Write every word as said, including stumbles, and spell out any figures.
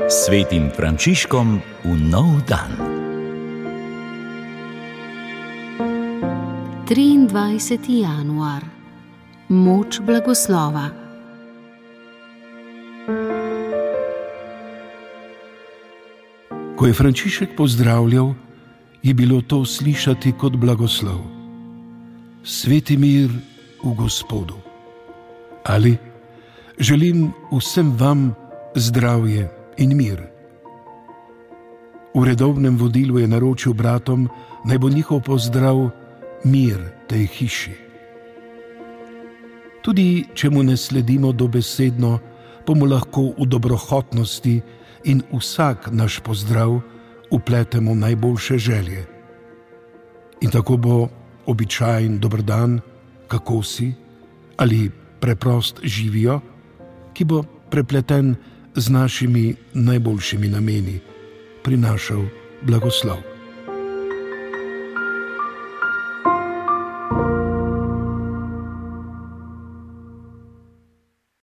Svetim Frančiškom v nov dan. triindvajseti januar. Moč blagoslova. Ko je Frančišek pozdravljal, je bilo to slišati kot blagoslov. Sveti mir v Gospodu. Ali želim vsem vam zdravje in mir. V redovnem vodilu je naročil bratom, naj bo njihov pozdrav mir tej hiši. Tudi če mu ne sledimo dobesedno, bomo lahko v dobrohotnosti in vsak naš pozdrav vpletemo najboljše želje. In tako bo običajen dober dan, kako si, ali preprost živijo, ki bo prepleten z našimi najboljšimi nameni, prinašal blagoslov.